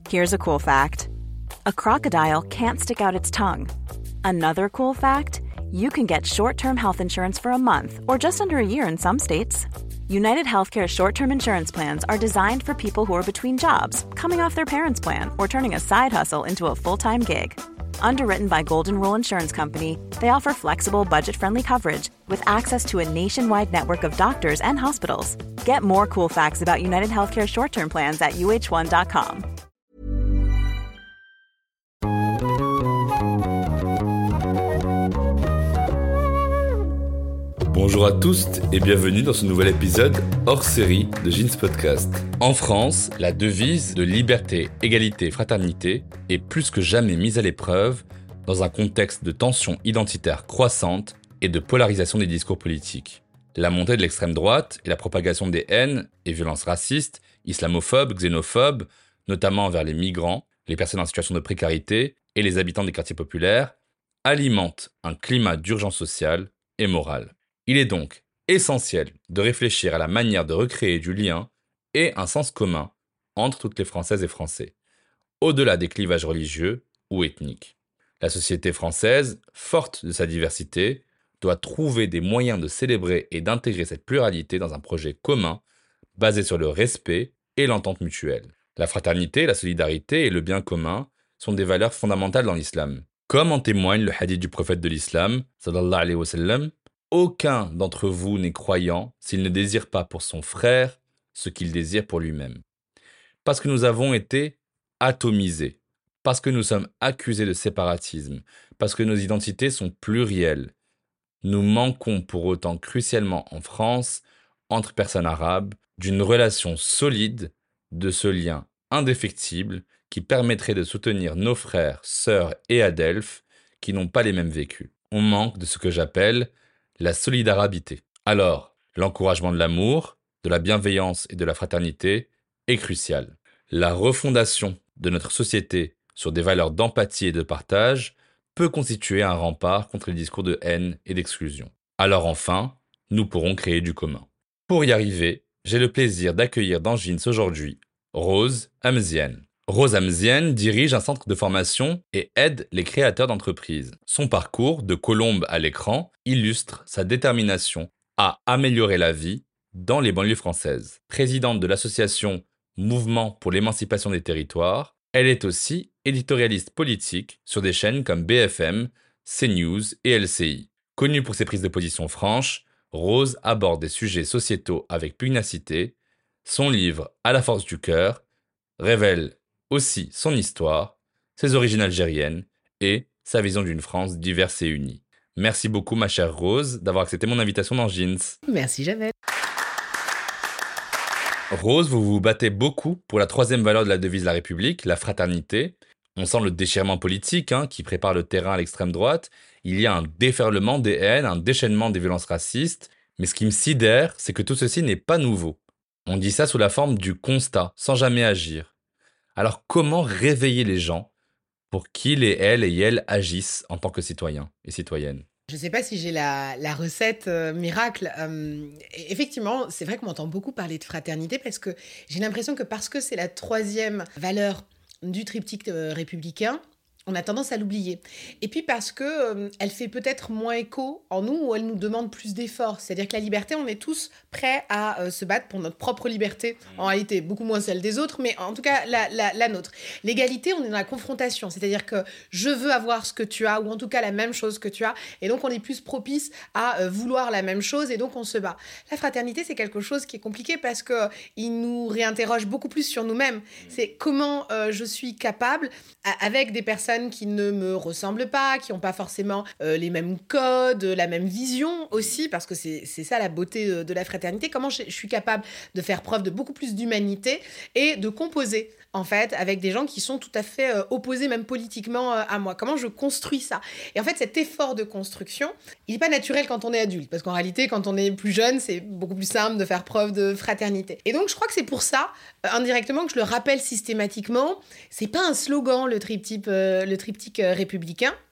Here's a cool fact. A crocodile can't stick out its tongue. Another cool fact, you can get short-term health insurance for a month or just under a year in some states. United Healthcare short-term insurance plans are designed for people who are between jobs, coming off their parents' plan, or turning a side hustle into a full-time gig. Underwritten by Golden Rule Insurance Company, they offer flexible, budget-friendly coverage with access to a nationwide network of doctors and hospitals. Get more cool facts about United Healthcare short-term plans at uh1.com. Bonjour à tous et bienvenue dans ce nouvel épisode hors série de Jeans Podcast. En France, la devise de liberté, égalité, fraternité est plus que jamais mise à l'épreuve dans un contexte de tensions identitaires croissantes et de polarisation des discours politiques. La montée de l'extrême droite et la propagation des haines et violences racistes, islamophobes, xénophobes, notamment envers les migrants, les personnes en situation de précarité et les habitants des quartiers populaires, alimentent un climat d'urgence sociale et morale. Il est donc essentiel de réfléchir à la manière de recréer du lien et un sens commun entre toutes les Françaises et Français, au-delà des clivages religieux ou ethniques. La société française, forte de sa diversité, doit trouver des moyens de célébrer et d'intégrer cette pluralité dans un projet commun basé sur le respect et l'entente mutuelle. La fraternité, la solidarité et le bien commun sont des valeurs fondamentales dans l'islam. Comme en témoigne le hadith du prophète de l'islam, sallallahu alayhi wa sallam, aucun d'entre vous n'est croyant s'il ne désire pas pour son frère ce qu'il désire pour lui-même. Parce que nous avons été atomisés, parce que nous sommes accusés de séparatisme, parce que nos identités sont plurielles, nous manquons pour autant crucialement en France, entre personnes arabes, d'une relation solide, de ce lien indéfectible qui permettrait de soutenir nos frères, sœurs et adelphes qui n'ont pas les mêmes vécus. On manque de ce que j'appelle la solidarité. Alors, l'encouragement de l'amour, de la bienveillance et de la fraternité est crucial. La refondation de notre société sur des valeurs d'empathie et de partage peut constituer un rempart contre les discours de haine et d'exclusion. Alors enfin, nous pourrons créer du commun. Pour y arriver, j'ai le plaisir d'accueillir dans Jeans aujourd'hui Rose Hamziane. Rose Hamziane dirige un centre de formation et aide les créateurs d'entreprises. Son parcours, de colombe à l'écran, illustre sa détermination à améliorer la vie dans les banlieues françaises. Présidente de l'association Mouvement pour l'émancipation des territoires, elle est aussi éditorialiste politique sur des chaînes comme BFM, CNews et LCI. Connue pour ses prises de position franches, Rose aborde des sujets sociétaux avec pugnacité. Son livre « À la force du cœur » révèle aussi son histoire, ses origines algériennes et sa vision d'une France diverse et unie. Merci beaucoup ma chère Rose d'avoir accepté mon invitation dans Jeans. Merci Jamel. Rose, vous vous battez beaucoup pour la troisième valeur de la devise de la République, la fraternité. On sent le déchirement politique qui prépare le terrain à l'extrême droite. Il y a un déferlement des haines, un déchaînement des violences racistes. Mais ce qui me sidère, c'est que tout ceci n'est pas nouveau. On dit ça sous la forme du constat, sans jamais agir. Alors comment réveiller les gens pour qu'ils et elles agissent en tant que citoyens et citoyennes ? Je ne sais pas si j'ai la recette miracle. Effectivement, c'est vrai qu'on m'entend beaucoup parler de fraternité parce que j'ai l'impression que parce que c'est la troisième valeur du triptyque républicain, on a tendance à l'oublier. Et puis parce que elle fait peut-être moins écho en nous ou elle nous demande plus d'efforts. C'est-à-dire que la liberté, on est tous prêts à se battre pour notre propre liberté. En réalité, beaucoup moins celle des autres, mais en tout cas, la nôtre. L'égalité, on est dans la confrontation. C'est-à-dire que je veux avoir ce que tu as ou en tout cas la même chose que tu as. Et donc, on est plus propice à vouloir la même chose et donc on se bat. La fraternité, c'est quelque chose qui est compliqué parce qu'il nous réinterroge beaucoup plus sur nous-mêmes. C'est comment je suis capable, avec des personnes qui ne me ressemblent pas, qui n'ont pas forcément les mêmes codes, la même vision aussi, parce que c'est ça la beauté de la fraternité, comment je suis capable de faire preuve de beaucoup plus d'humanité et de composer en fait avec des gens qui sont tout à fait opposés même politiquement à moi. Comment je construis ça ? Et en fait cet effort de construction, il n'est pas naturel quand on est adulte, parce qu'en réalité quand on est plus jeune, c'est beaucoup plus simple de faire preuve de fraternité. Et donc je crois que c'est pour ça, indirectement, que je le rappelle systématiquement, c'est pas un slogan le triptyque républicain.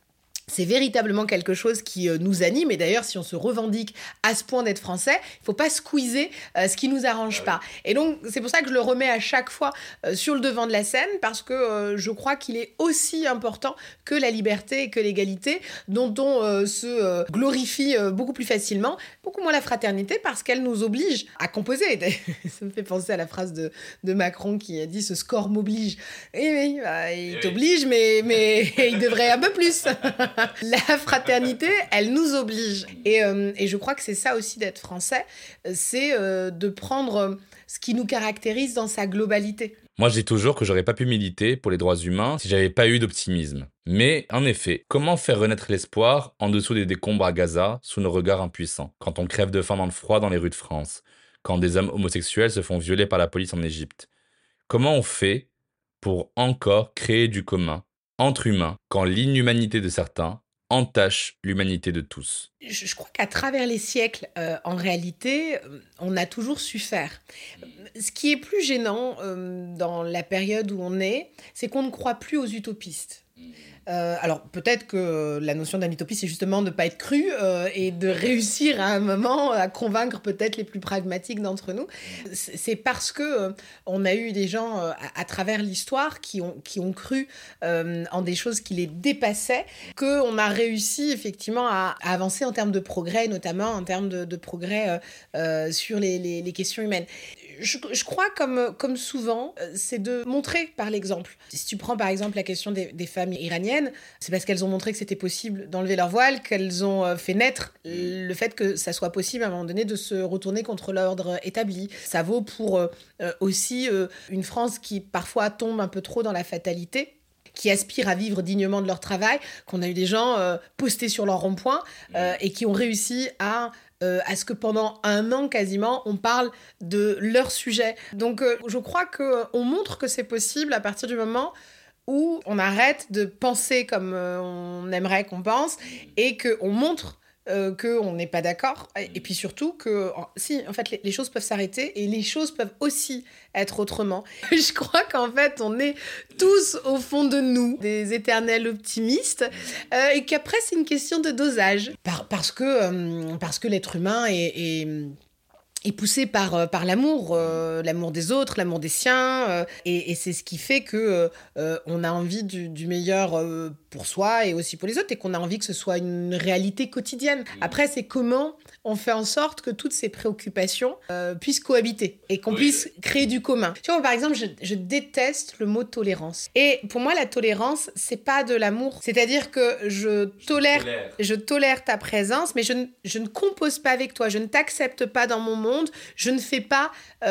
c'est véritablement quelque chose qui nous anime. Et d'ailleurs, si on se revendique à ce point d'être français, il ne faut pas squeezer ce qui ne nous arrange pas. Et donc, c'est pour ça que je le remets à chaque fois sur le devant de la scène, parce que je crois qu'il est aussi important que la liberté et que l'égalité, dont on se glorifie beaucoup plus facilement, beaucoup moins la fraternité, parce qu'elle nous oblige à composer. Ça me fait penser à la phrase de Macron qui a dit « ce score m'oblige ». Et oui, il t'oblige, mais il devrait un peu plus. La fraternité, elle nous oblige. Et je crois que c'est ça aussi d'être français, c'est de prendre ce qui nous caractérise dans sa globalité. Moi, je dis toujours que j'aurais pas pu militer pour les droits humains si j'avais pas eu d'optimisme. Mais, en effet, comment faire renaître l'espoir en dessous des décombres à Gaza, sous nos regards impuissants, quand on crève de faim dans le froid dans les rues de France, quand des hommes homosexuels se font violer par la police en Égypte? Comment on fait pour encore créer du commun entre humains quand l'inhumanité de certains entache l'humanité de tous? Je crois qu'à travers les siècles, en réalité, on a toujours su faire. Ce qui est plus gênant dans la période où on est, c'est qu'on ne croit plus aux utopistes. Alors peut-être que la notion d'un utopiste, c'est justement de ne pas être cru et de réussir à un moment à convaincre peut-être les plus pragmatiques d'entre nous. C'est parce que on a eu des gens à travers l'histoire qui ont cru en des choses qui les dépassaient, qu'on a réussi effectivement à avancer en termes de progrès, notamment en termes de progrès sur les questions humaines. Je crois, comme souvent, c'est de montrer par l'exemple. Si tu prends par exemple la question des femmes iraniennes, c'est parce qu'elles ont montré que c'était possible d'enlever leur voile, qu'elles ont fait naître le fait que ça soit possible à un moment donné de se retourner contre l'ordre établi. Ça vaut pour aussi une France qui parfois tombe un peu trop dans la fatalité, qui aspirent à vivre dignement de leur travail, qu'on a eu des gens postés sur leur rond-point et qui ont réussi à ce que pendant 1 an quasiment, on parle de leur sujet. Donc je crois qu'on montre que c'est possible à partir du moment où on arrête de penser comme on aimerait qu'on pense et qu'on montre qu'on n'est pas d'accord. Et puis surtout que, si, en fait, les choses peuvent s'arrêter et les choses peuvent aussi être autrement. Je crois qu'en fait, on est tous, au fond de nous, des éternels optimistes et qu'après, c'est une question de dosage. Parce que l'être humain est poussé par l'amour, l'amour des autres, l'amour des siens, et c'est ce qui fait que on a envie du meilleur pour soi et aussi pour les autres, et qu'on a envie que ce soit une réalité quotidienne. Après, c'est comment on fait en sorte que toutes ces préoccupations puissent cohabiter et qu'on puisse créer du commun. Tu vois, par exemple, je déteste le mot tolérance. Et pour moi, la tolérance, c'est pas de l'amour. C'est-à-dire que je tolère ta présence, mais je ne compose pas avec toi, je ne t'accepte pas dans mon monde, je ne fais pas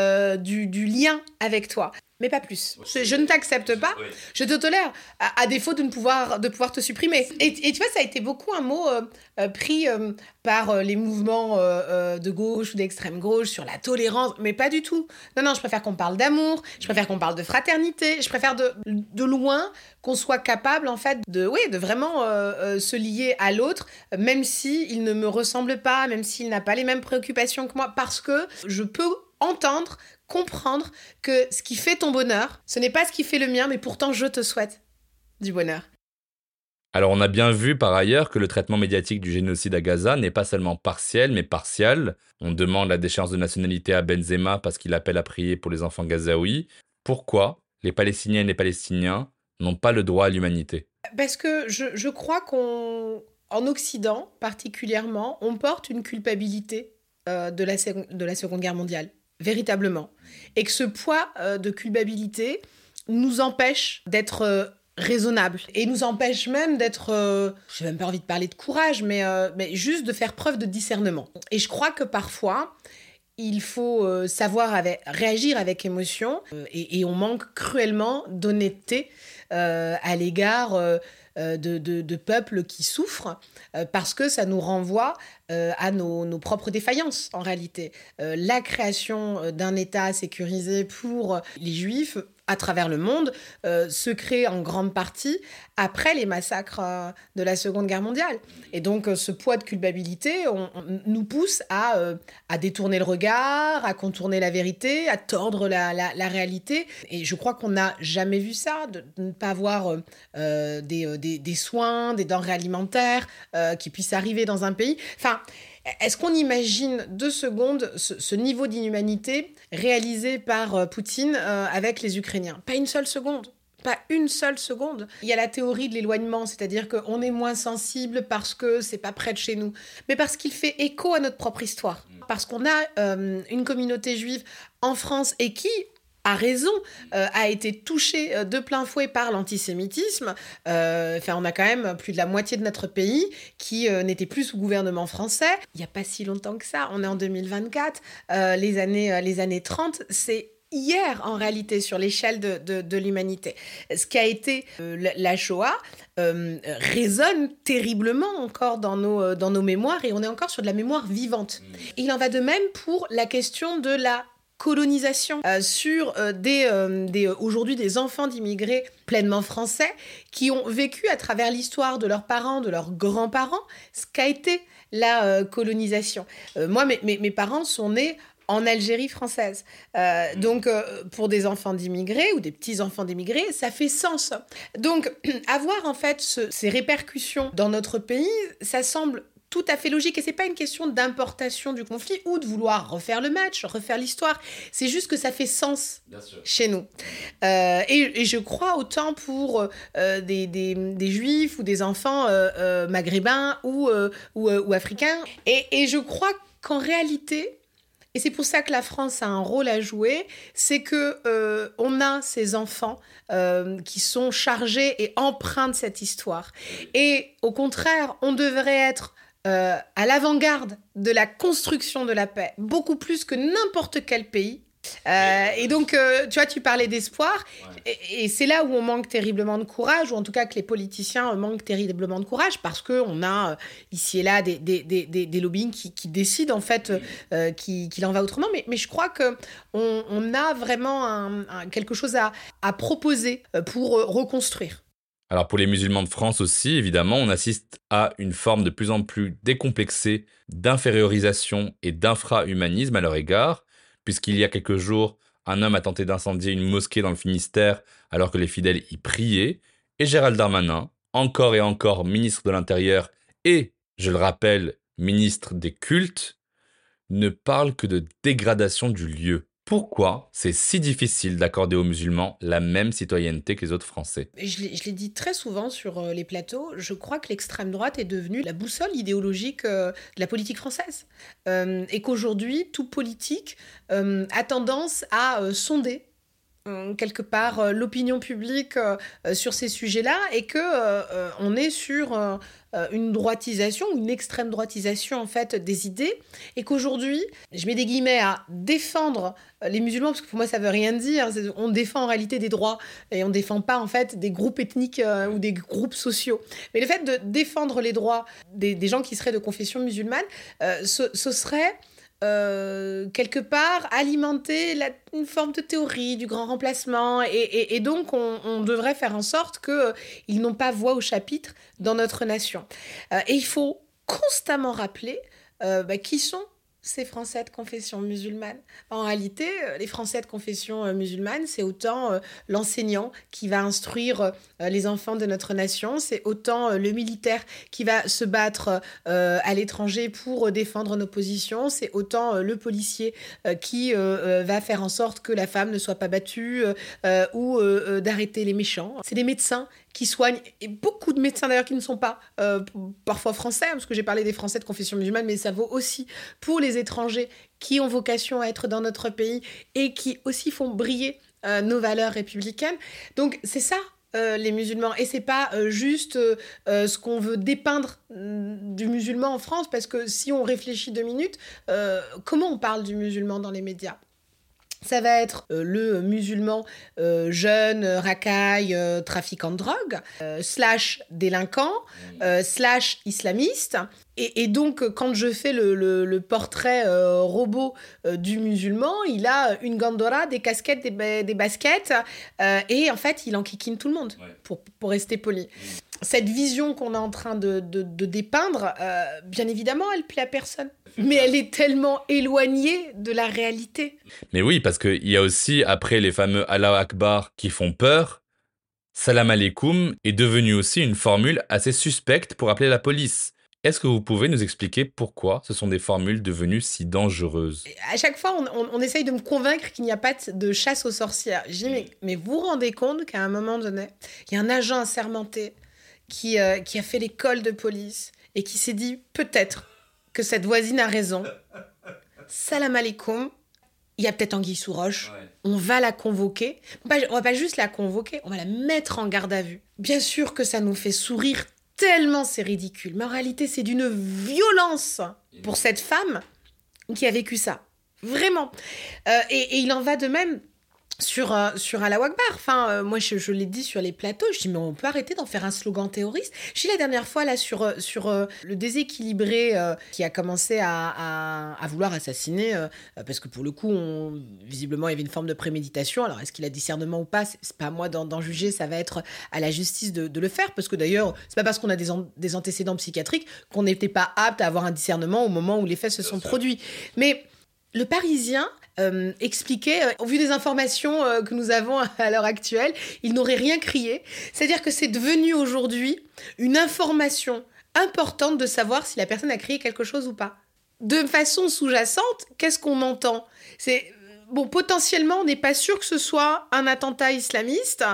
du lien avec toi. Mais pas plus. Je ne t'accepte pas, je te tolère, à défaut de pouvoir te supprimer. Et tu vois, ça a été beaucoup un mot pris par les mouvements de gauche ou d'extrême gauche sur la tolérance, mais pas du tout. Non, je préfère qu'on parle d'amour, je préfère qu'on parle de fraternité, je préfère de loin qu'on soit capable, en fait, de vraiment se lier à l'autre, même s'il ne me ressemble pas, même s'il n'a pas les mêmes préoccupations que moi, parce que je peux entendre, comprendre que ce qui fait ton bonheur, ce n'est pas ce qui fait le mien, mais pourtant je te souhaite du bonheur. Alors on a bien vu par ailleurs que le traitement médiatique du génocide à Gaza n'est pas seulement partiel, mais partial. On demande la déchéance de nationalité à Benzema parce qu'il appelle à prier pour les enfants gazaouis. Pourquoi les Palestiniennes et les Palestiniens n'ont pas le droit à l'humanité? Parce que je crois qu'en Occident, particulièrement, on porte une culpabilité de la Seconde Guerre mondiale. Véritablement. Et que ce poids de culpabilité nous empêche d'être raisonnable. Et nous empêche même d'être, j'ai même pas envie de parler de courage, mais juste de faire preuve de discernement. Et je crois que parfois, il faut savoir réagir avec émotion et on manque cruellement d'honnêteté à l'égard de peuples qui souffrent parce que ça nous renvoie à nos propres défaillances en réalité. La création d'un État sécurisé pour les Juifs à travers le monde se crée en grande partie après les massacres de la Seconde Guerre mondiale. Et donc ce poids de culpabilité on nous pousse à détourner le regard, à contourner la vérité, à tordre la réalité. Et je crois qu'on n'a jamais vu ça, de ne pas voir des des soins, des denrées alimentaires qui puissent arriver dans un pays. Enfin, est-ce qu'on imagine 2 secondes ce niveau d'inhumanité réalisé par Poutine avec les Ukrainiens ? Pas une seule seconde. Pas une seule seconde. Il y a la théorie de l'éloignement, c'est-à-dire qu'on est moins sensible parce que c'est pas près de chez nous, mais parce qu'il fait écho à notre propre histoire. Parce qu'on a une communauté juive en France et qui, à raison, a été touchée de plein fouet par l'antisémitisme. On a quand même plus de la moitié de notre pays qui n'était plus sous gouvernement français. Il n'y a pas si longtemps que ça, on est en 2024. Les années 30, c'est hier, en réalité, sur l'échelle de l'humanité. Ce qui a été la Shoah résonne terriblement encore dans nos mémoires, et on est encore sur de la mémoire vivante. Il en va de même pour la question de la colonisation sur aujourd'hui des enfants d'immigrés pleinement français qui ont vécu à travers l'histoire de leurs parents, de leurs grands-parents, ce qu'a été la colonisation. Moi, mes parents sont nés en Algérie française. Donc, pour des enfants d'immigrés ou des petits-enfants d'immigrés, ça fait sens. Donc, avoir en fait ces répercussions dans notre pays, ça semble tout à fait logique. Et c'est pas une question d'importation du conflit ou de vouloir refaire le match, refaire l'histoire. C'est juste que ça fait sens chez nous. Et je crois autant pour des juifs ou des enfants maghrébins ou africains. Et je crois qu'en réalité, et c'est pour ça que la France a un rôle à jouer, c'est que on a ces enfants qui sont chargés et empreints de cette histoire. Et au contraire, on devrait être à l'avant-garde de la construction de la paix, beaucoup plus que n'importe quel pays. Et donc, tu vois, tu parlais d'espoir, et c'est là où on manque terriblement de courage, ou en tout cas que les politiciens manquent terriblement de courage, parce qu'on a ici et là des lobbying qui décident en fait qu'il en va autrement. Mais je crois qu'on a vraiment quelque chose à proposer pour reconstruire. Alors pour les musulmans de France aussi, évidemment, on assiste à une forme de plus en plus décomplexée d'infériorisation et d'infra-humanisme à leur égard, puisqu'il y a quelques jours, un homme a tenté d'incendier une mosquée dans le Finistère alors que les fidèles y priaient, et Gérald Darmanin, encore et encore ministre de l'Intérieur et, je le rappelle, ministre des cultes, ne parle que de dégradation du lieu. Pourquoi c'est si difficile d'accorder aux musulmans la même citoyenneté que les autres Français ? Je l'ai dit très souvent sur les plateaux, je crois que l'extrême droite est devenue la boussole idéologique de la politique française. Et qu'aujourd'hui, tout politique a tendance à sonder quelque part l'opinion publique sur ces sujets-là, et que on est sur une droitisation, une extrême droitisation en fait des idées, et qu'aujourd'hui, je mets des guillemets à défendre les musulmans, parce que pour moi ça veut rien dire, on défend en réalité des droits et on défend pas en fait des groupes ethniques ou des groupes sociaux. Mais le fait de défendre les droits des gens qui seraient de confession musulmane, ce serait quelque part alimenter une forme de théorie du grand remplacement, et donc on devrait faire en sorte qu'ils n'ont pas voix au chapitre dans notre nation. Et il faut constamment rappeler qui sont ces Français de confession musulmane. En réalité, les Français de confession musulmane, c'est autant l'enseignant qui va instruire les enfants de notre nation, c'est autant le militaire qui va se battre à l'étranger pour défendre nos positions, c'est autant le policier qui va faire en sorte que la femme ne soit pas battue ou d'arrêter les méchants. C'est des médecins qui soignent, et beaucoup de médecins d'ailleurs qui ne sont pas parfois français, parce que j'ai parlé des Français de confession musulmane, mais ça vaut aussi pour les étrangers qui ont vocation à être dans notre pays et qui aussi font briller nos valeurs républicaines. Donc c'est ça les musulmans, et c'est pas juste ce qu'on veut dépeindre du musulman en France, parce que si on réfléchit 2 minutes, comment on parle du musulman dans les médias ? Ça va être le musulman jeune, racaille, trafiquant de drogue, slash délinquant, slash islamiste. Et donc, quand je fais le portrait robot du musulman, il a une gandora, des casquettes, des baskets, et en fait, il enquiquine tout le monde, pour rester poli. Cette vision qu'on est en train de dépeindre, bien évidemment, elle plaît à personne. Mais elle est tellement éloignée de la réalité. Mais oui, parce qu'il y a aussi, après les fameux Allah Akbar qui font peur, Salam alaikum est devenu aussi une formule assez suspecte pour appeler la police. Est-ce que vous pouvez nous expliquer pourquoi ce sont des formules devenues si dangereuses ? À chaque fois, on essaye de me convaincre qu'il n'y a pas de chasse aux sorcières. Je dis, mais vous vous rendez compte qu'à un moment donné, il y a un agent assermenté qui a fait l'école de police et qui s'est dit peut-être que cette voisine a raison. Salam alaikum, il y a peut-être anguille sous roche. Ouais. On va la convoquer. On va pas juste la convoquer, on va la mettre en garde à vue. Bien sûr que ça nous fait sourire tellement c'est ridicule. Mais en réalité, c'est d'une violence pour cette femme qui a vécu ça. Vraiment. Et il en va de même sur Allahu Akbar. Enfin, moi, je l'ai dit sur les plateaux. Je dis, mais on peut arrêter d'en faire un slogan terroriste. Je dis la dernière fois, là, sur le déséquilibré qui a commencé à vouloir assassiner, parce que pour le coup, visiblement, il y avait une forme de préméditation. Alors, est-ce qu'il a discernement ou pas ? C'est pas à moi d'en juger. Ça va être à la justice de le faire. Parce que d'ailleurs, c'est pas parce qu'on a des antécédents psychiatriques qu'on n'était pas apte à avoir un discernement au moment où les faits se sont produits. Mais le Parisien expliquait, au vu des informations que nous avons à l'heure actuelle, il n'aurait rien crié. C'est-à-dire que c'est devenu aujourd'hui une information importante de savoir si la personne a crié quelque chose ou pas. De façon sous-jacente, qu'est-ce qu'on entend ? Bon, potentiellement, on n'est pas sûr que ce soit un attentat islamiste,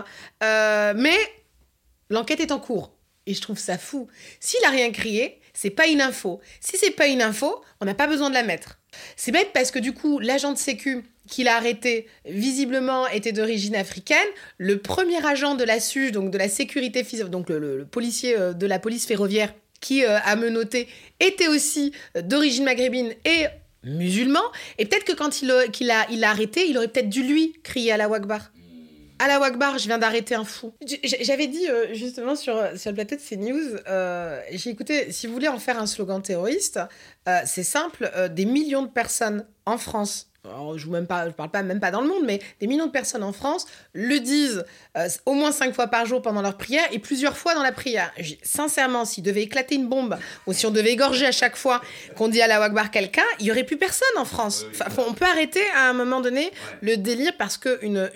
mais l'enquête est en cours. Et je trouve ça fou. S'il n'a rien crié, c'est pas une info. Si c'est pas une info, on n'a pas besoin de la mettre. C'est bête parce que du coup, l'agent de sécu qu'il a arrêté, visiblement, était d'origine africaine. Le premier agent de la SUGE, donc de la sécurité physique, donc le policier de la police ferroviaire qui a menotté, était aussi d'origine maghrébine et musulman. Et peut-être que quand il l'a arrêté, il aurait peut-être dû lui crier Allahu Akbar. Allahu Akbar, je viens d'arrêter un fou. J'avais dit justement sur le plateau de CNews, j'ai écouté, si vous voulez en faire un slogan terroriste, c'est simple, des millions de personnes en France, alors, je parle pas même pas dans le monde, mais des millions de personnes en France le disent au moins 5 fois par jour pendant leur prière et plusieurs fois dans la prière. Sincèrement, s'il devait éclater une bombe ou si on devait égorger à chaque fois qu'on dit Allahu Akbar quelqu'un, il y aurait plus personne en France. Enfin, on peut arrêter à un moment donné le délire parce que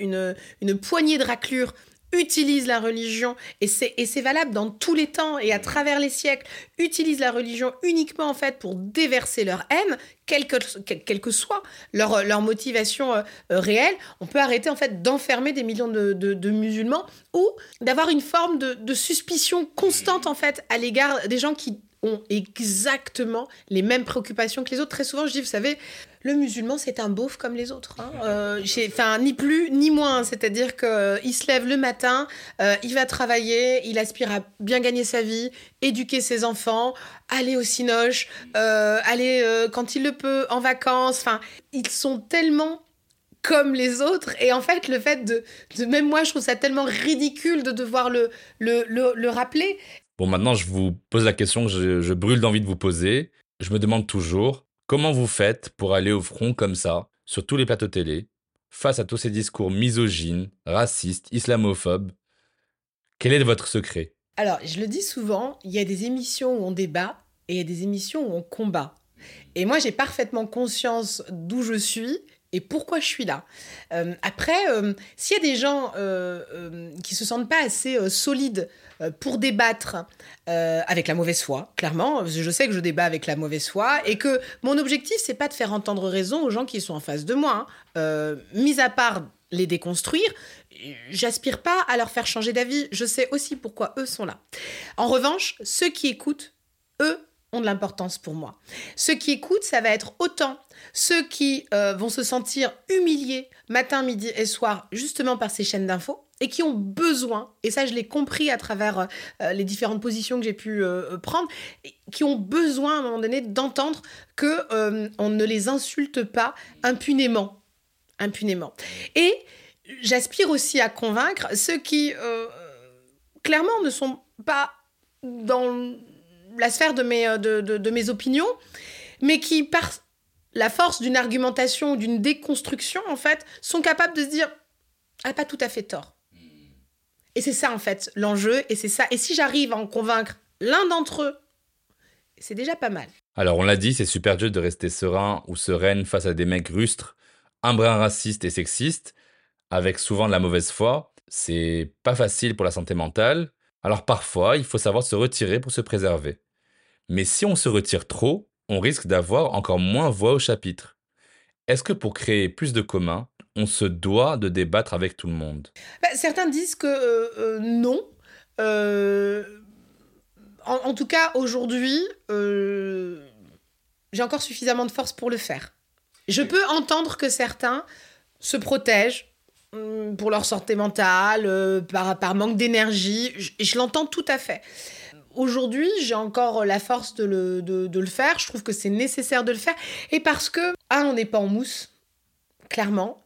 une poignée de raclures utilise la religion, et c'est valable dans tous les temps et à travers les siècles, utilisent la religion uniquement en fait pour déverser leur haine, quelle que soit leur motivation réelle. On peut arrêter en fait d'enfermer des millions de musulmans ou d'avoir une forme de suspicion constante en fait à l'égard des gens qui ont exactement les mêmes préoccupations que les autres. Très souvent, je dis, vous savez, le musulman, c'est un beauf comme les autres. Ni plus ni moins. C'est-à-dire qu'il se lève le matin, il va travailler, il aspire à bien gagner sa vie, éduquer ses enfants, aller au cinoche, aller, quand il le peut, en vacances. Enfin, ils sont tellement comme les autres. Et en fait, le fait de même moi, je trouve ça tellement ridicule de devoir le rappeler. Bon, maintenant, je vous pose la question que je brûle d'envie de vous poser. Je me demande toujours, comment vous faites pour aller au front comme ça, sur tous les plateaux télé, face à tous ces discours misogynes, racistes, islamophobes ? Quel est votre secret ? Alors, je le dis souvent, il y a des émissions où on débat et il y a des émissions où on combat. Et moi, j'ai parfaitement conscience d'où je suis et pourquoi je suis là. Après, s'il y a des gens qui se sentent pas assez solides pour débattre avec la mauvaise foi, clairement, je sais que je débat avec la mauvaise foi et que mon objectif, c'est pas de faire entendre raison aux gens qui sont en face de moi. Mis à part les déconstruire, j'aspire pas à leur faire changer d'avis. Je sais aussi pourquoi eux sont là. En revanche, ceux qui écoutent, eux, ont de l'importance pour moi. Ceux qui écoutent, ça va être autant ceux qui vont se sentir humiliés matin, midi et soir, justement par ces chaînes d'infos, et qui ont besoin, et ça je l'ai compris à travers les différentes positions que j'ai pu prendre, qui ont besoin à un moment donné d'entendre qu'on ne les insulte pas impunément. Et j'aspire aussi à convaincre ceux qui, clairement, ne sont pas dans la sphère de mes opinions, mais qui, par la force d'une argumentation ou d'une déconstruction, en fait, sont capables de se dire « elle n'a pas tout à fait tort ». Et c'est ça, en fait, l'enjeu, et c'est ça. Et si j'arrive à en convaincre l'un d'entre eux, c'est déjà pas mal. Alors, on l'a dit, c'est super dur de rester serein ou sereine face à des mecs rustres, un brin raciste et sexiste, avec souvent de la mauvaise foi. C'est pas facile pour la santé mentale, alors parfois il faut savoir se retirer pour se préserver. Mais si on se retire trop, on risque d'avoir encore moins voix au chapitre. Est-ce que pour créer plus de communs, on se doit de débattre avec tout le monde? Bah, certains disent que non. Euh, en tout cas, aujourd'hui, j'ai encore suffisamment de force pour le faire. Je peux entendre que certains se protègent pour leur santé mentale, par manque d'énergie. Je l'entends tout à fait. Aujourd'hui, j'ai encore la force de le faire. Je trouve que c'est nécessaire de le faire. Et parce que, on n'est pas en mousse, clairement.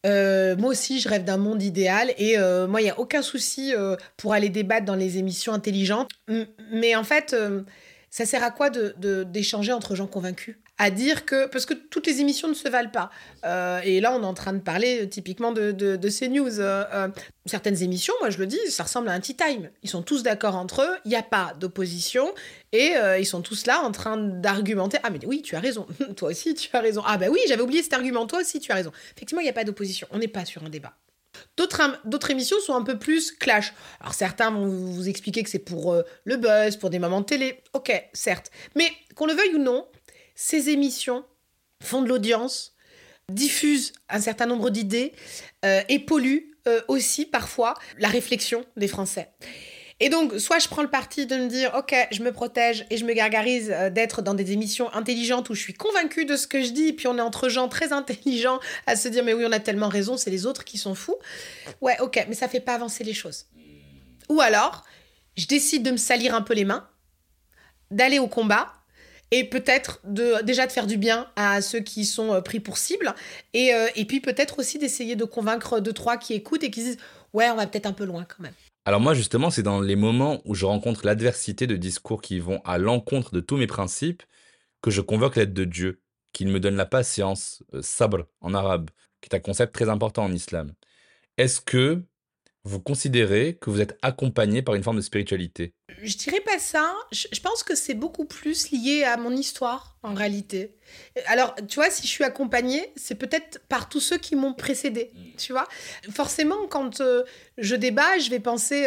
Moi aussi, je rêve d'un monde idéal. Et moi, il n'y a aucun souci pour aller débattre dans les émissions intelligentes. Mais en fait, ça sert à quoi d'échanger entre gens convaincus? À dire que... Parce que toutes les émissions ne se valent pas. Et là, on est en train de parler typiquement de ces news. Certaines émissions, moi je le dis, ça ressemble à un tea time. Ils sont tous d'accord entre eux, il n'y a pas d'opposition. Et ils sont tous là en train d'argumenter. Ah mais oui, tu as raison. Toi aussi, tu as raison. Ah bah oui, j'avais oublié cet argument. Toi aussi, tu as raison. Effectivement, il n'y a pas d'opposition. On n'est pas sur un débat. D'autres émissions sont un peu plus clash. Alors certains vont vous expliquer que c'est pour le buzz, pour des moments de télé. Ok, certes. Mais qu'on le veuille ou non, ces émissions font de l'audience, diffusent un certain nombre d'idées et polluent aussi parfois la réflexion des Français. Et donc, soit je prends le parti de me dire « Ok, je me protège et je me gargarise d'être dans des émissions intelligentes où je suis convaincue de ce que je dis, et puis on est entre gens très intelligents à se dire « Mais oui, on a tellement raison, c'est les autres qui sont fous. » Ouais, ok, mais ça fait pas avancer les choses. Ou alors, je décide de me salir un peu les mains, d'aller au combat, et peut-être déjà de faire du bien à ceux qui sont pris pour cible, et puis peut-être aussi d'essayer de convaincre 2-3 qui écoutent et qui disent « Ouais, on va peut-être un peu loin quand même. » Alors moi justement, c'est dans les moments où je rencontre l'adversité de discours qui vont à l'encontre de tous mes principes que je convoque l'aide de Dieu, qu'il me donne la patience, sabr en arabe, qui est un concept très important en islam. Est-ce que vous considérez que vous êtes accompagné par une forme de spiritualité? Je dirais pas ça. Je pense que c'est beaucoup plus lié à mon histoire, en réalité. Alors, tu vois, si je suis accompagnée, c'est peut-être par tous ceux qui m'ont précédée, tu vois. Forcément, quand je débat, je vais penser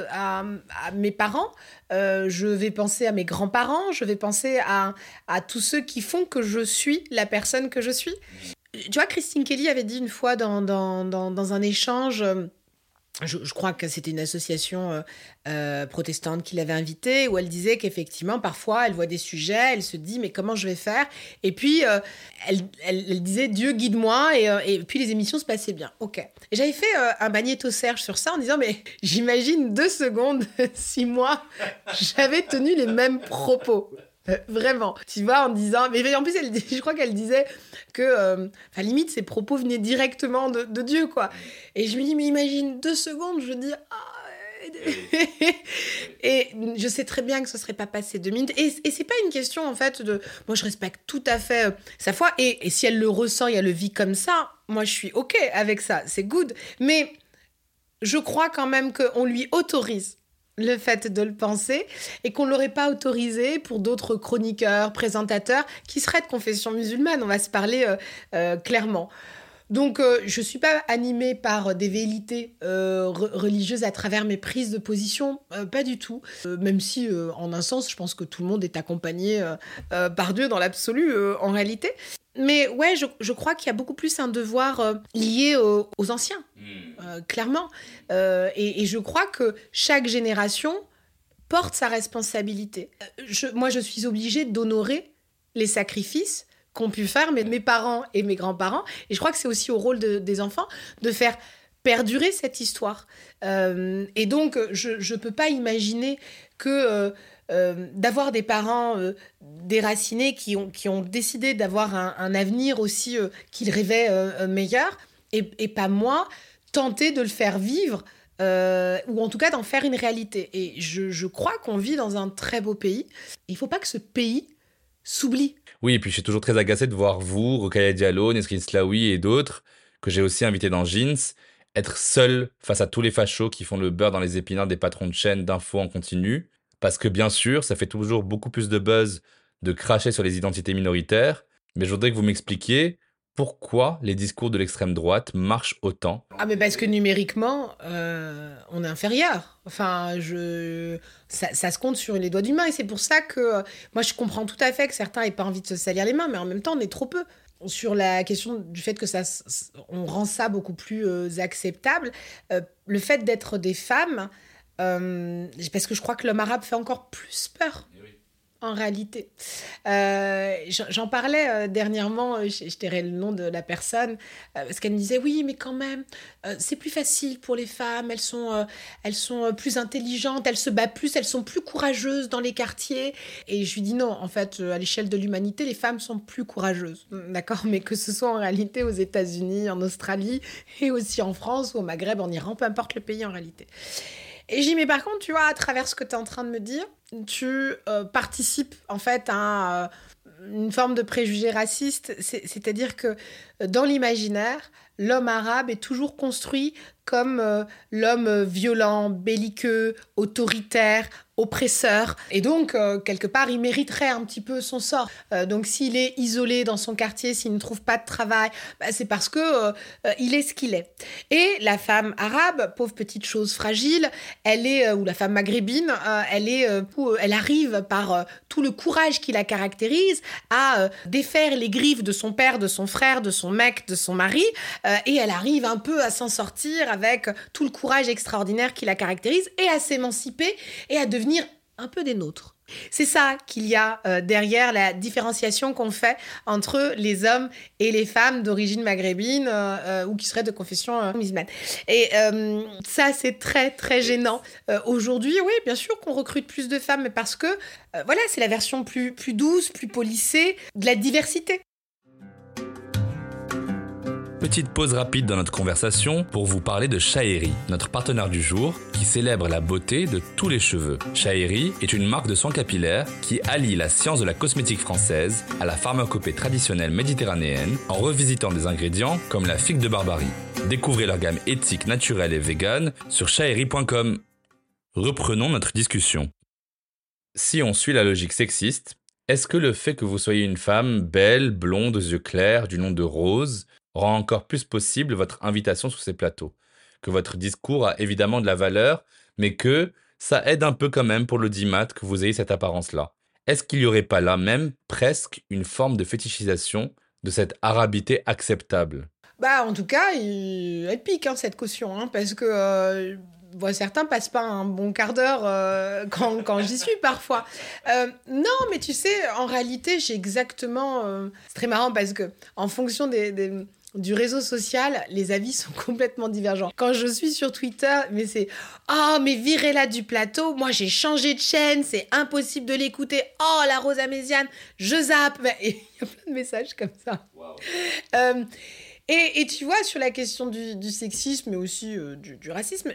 à mes parents, je vais penser à mes grands-parents, je vais penser à tous ceux qui font que je suis la personne que je suis. Tu vois, Christine Kelly avait dit une fois dans un échange... Je crois que c'était une association protestante qui l'avait invitée, où elle disait qu'effectivement, parfois, elle voit des sujets, elle se dit, mais comment je vais faire? Et puis, elle disait, Dieu guide-moi, et puis les émissions se passaient bien. Ok. Et j'avais fait un magnéto Serge sur ça en disant, mais j'imagine 2 secondes si moi, j'avais tenu les mêmes propos. Vraiment, tu vois, en disant... Mais en plus, je crois qu'elle disait que, limite, ses propos venaient directement de Dieu, quoi. Et je me dis, mais imagine 2 secondes, je dis... Et je sais très bien que ce serait pas passé 2 minutes. Et c'est pas une question, en fait, de... Moi, je respecte tout à fait sa foi. Et si elle le ressent et elle le vit comme ça, moi, je suis OK avec ça. C'est good. Mais je crois quand même qu'on lui autorise le fait de le penser, et qu'on ne l'aurait pas autorisé pour d'autres chroniqueurs, présentateurs, qui seraient de confession musulmane, on va se parler clairement. Donc, je ne suis pas animée par des velléités religieuses à travers mes prises de position, pas du tout. Même si, en un sens, je pense que tout le monde est accompagné par Dieu dans l'absolu, en réalité. Mais ouais, je crois qu'il y a beaucoup plus un devoir lié aux anciens, clairement. Et je crois que chaque génération porte sa responsabilité. Moi, je suis obligée d'honorer les sacrifices qu'ont pu faire mes parents et mes grands-parents. Et je crois que c'est aussi au rôle des enfants de faire perdurer cette histoire. Et donc, je ne peux pas imaginer que... d'avoir des parents déracinés qui ont décidé d'avoir un avenir aussi qu'ils rêvaient meilleur, et pas moi, tenter de le faire vivre, ou en tout cas d'en faire une réalité. Et je crois qu'on vit dans un très beau pays. Il ne faut pas que ce pays s'oublie. Oui, et puis je suis toujours très agacé de voir vous, Rokhaya Diallo, Nesrine Slaoui et d'autres, que j'ai aussi invités dans Jeans, être seuls face à tous les fachos qui font le beurre dans les épinards des patrons de chaînes d'infos en continu. Parce que bien sûr, ça fait toujours beaucoup plus de buzz de cracher sur les identités minoritaires, mais je voudrais que vous m'expliquiez Pourquoi les discours de l'extrême droite marchent autant ? Ah mais parce que numériquement, on est inférieur. Enfin, ça se compte sur les doigts d'une main et c'est pour ça que moi je comprends tout à fait que certains n'aient pas envie de se salir les mains, mais en même temps on est trop peu. Sur la question du fait que on rend ça beaucoup plus acceptable, le fait d'être des femmes, parce que je crois que l'homme arabe fait encore plus peur. En réalité. J'en parlais dernièrement, je tairai le nom de la personne, parce qu'elle me disait, oui, mais quand même, c'est plus facile pour les femmes, elles sont plus intelligentes, elles se battent plus, elles sont plus courageuses dans les quartiers. Et je lui dis non, en fait, à l'échelle de l'humanité, les femmes sont plus courageuses, d'accord ? Mais que ce soit en réalité aux États-Unis, en Australie, et aussi en France, ou au Maghreb, en Iran, peu importe le pays en réalité. Et j'ai dit, mais par contre, tu vois, à travers ce que tu es en train de me dire, tu participes en fait à une forme de préjugé raciste. C'est-à-dire que dans l'imaginaire, l'homme arabe est toujours construit comme l'homme violent, belliqueux, autoritaire, oppresseur. Et donc, quelque part, il mériterait un petit peu son sort. Donc, s'il est isolé dans son quartier, s'il ne trouve pas de travail, c'est parce que il est ce qu'il est. Et la femme arabe, pauvre petite chose fragile, elle est, ou la femme maghrébine, elle arrive par tout le courage qui la caractérise à défaire les griffes de son père, de son frère, de son mec, de son mari, et elle arrive un peu à s'en sortir avec tout le courage extraordinaire qui la caractérise et à s'émanciper et à devenir un peu des nôtres. C'est ça qu'il y a derrière la différenciation qu'on fait entre les hommes et les femmes d'origine maghrébine ou qui seraient de confession musulmane. Et ça, c'est très, très gênant. Aujourd'hui, oui, bien sûr qu'on recrute plus de femmes, mais parce que, voilà, c'est la version plus douce, plus polissée de la diversité. Petite pause rapide dans notre conversation pour vous parler de Chaheri, notre partenaire du jour, qui célèbre la beauté de tous les cheveux. Chaheri est une marque de soins capillaires qui allie la science de la cosmétique française à la pharmacopée traditionnelle méditerranéenne en revisitant des ingrédients comme la figue de Barbarie. Découvrez leur gamme éthique, naturelle et vegan sur chaheri.com. Reprenons notre discussion. Si on suit la logique sexiste, est-ce que le fait que vous soyez une femme belle, blonde, aux yeux clairs, du nom de Rose, rend encore plus possible votre invitation sur ces plateaux ? Que votre discours a évidemment de la valeur, mais que ça aide un peu quand même pour l'audimat que vous ayez cette apparence-là. Est-ce qu'il n'y aurait pas là même presque une forme de fétichisation de cette arabité acceptable ? En tout cas, elle pique cette caution, parce que certains passent pas un bon quart d'heure quand j'y suis parfois. Non, mais tu sais, en réalité, j'ai exactement... c'est très marrant parce que en fonction du réseau social, les avis sont complètement divergents. Quand je suis sur Twitter, mais c'est « Oh, mais virez-la du plateau, moi j'ai changé de chaîne, c'est impossible de l'écouter. Oh, la Rose Améziane, je zappe !» Et il y a plein de messages comme ça. Wow. Et tu vois, sur la question du sexisme, mais aussi du racisme,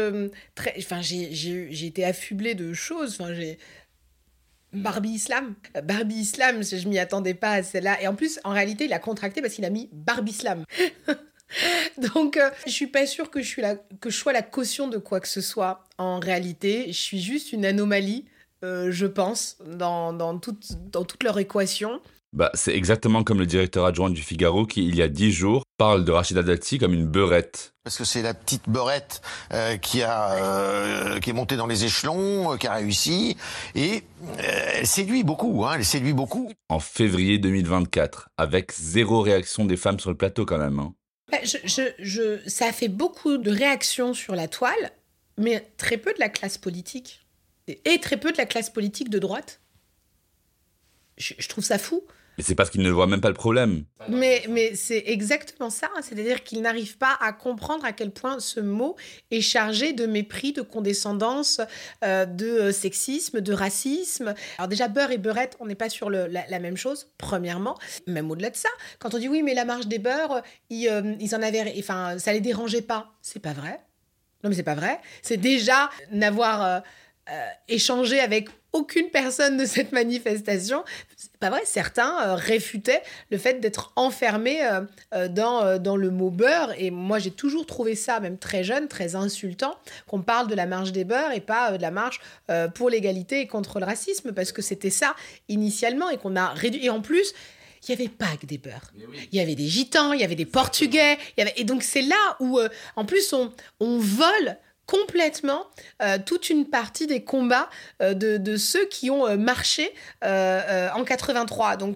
j'ai été affublée de choses. Barbie Islam, je m'y attendais pas à celle-là. Et en plus, en réalité, il a contracté parce qu'il a mis Barbie Islam. Donc, je suis pas sûre que je sois la caution de quoi que ce soit. En réalité, je suis juste une anomalie, je pense, dans toute leur équation. C'est exactement comme le directeur adjoint du Figaro qui, il y a 10 jours, parle de Rachida Dati comme une beurette. Parce que c'est la petite beurette qui est montée dans les échelons, qui a réussi, et elle séduit beaucoup, elle séduit beaucoup. En février 2024, avec 0 réaction des femmes sur le plateau quand même. Ça a fait beaucoup de réactions sur la toile, mais très peu de la classe politique. Et très peu de la classe politique de droite. Je trouve ça fou. Mais c'est parce qu'ils ne voient même pas le problème. Mais c'est exactement ça. C'est-à-dire qu'ils n'arrivent pas à comprendre à quel point ce mot est chargé de mépris, de condescendance, de sexisme, de racisme. Alors déjà, beurre et beurette, on n'est pas sur la même chose, premièrement. Même au-delà de ça, quand on dit oui, mais la marche des beurs, ils en avaient... Enfin, ça les dérangeait pas. C'est pas vrai. Non, mais c'est pas vrai. C'est déjà n'avoir... échanger avec aucune personne de cette manifestation. C'est pas vrai, certains réfutaient le fait d'être enfermés dans le mot beurre, et moi j'ai toujours trouvé ça, même très jeune, très insultant, qu'on parle de la marche des beurs et pas de la marche pour l'égalité et contre le racisme, parce que c'était ça initialement et qu'on a réduit. Et en plus, il n'y avait pas que des Beurs. Il y avait des Gitans, il y avait des Portugais. Et donc, c'est là où, en plus, on vole complètement toute une partie des combats de ceux qui ont marché en 83. Donc,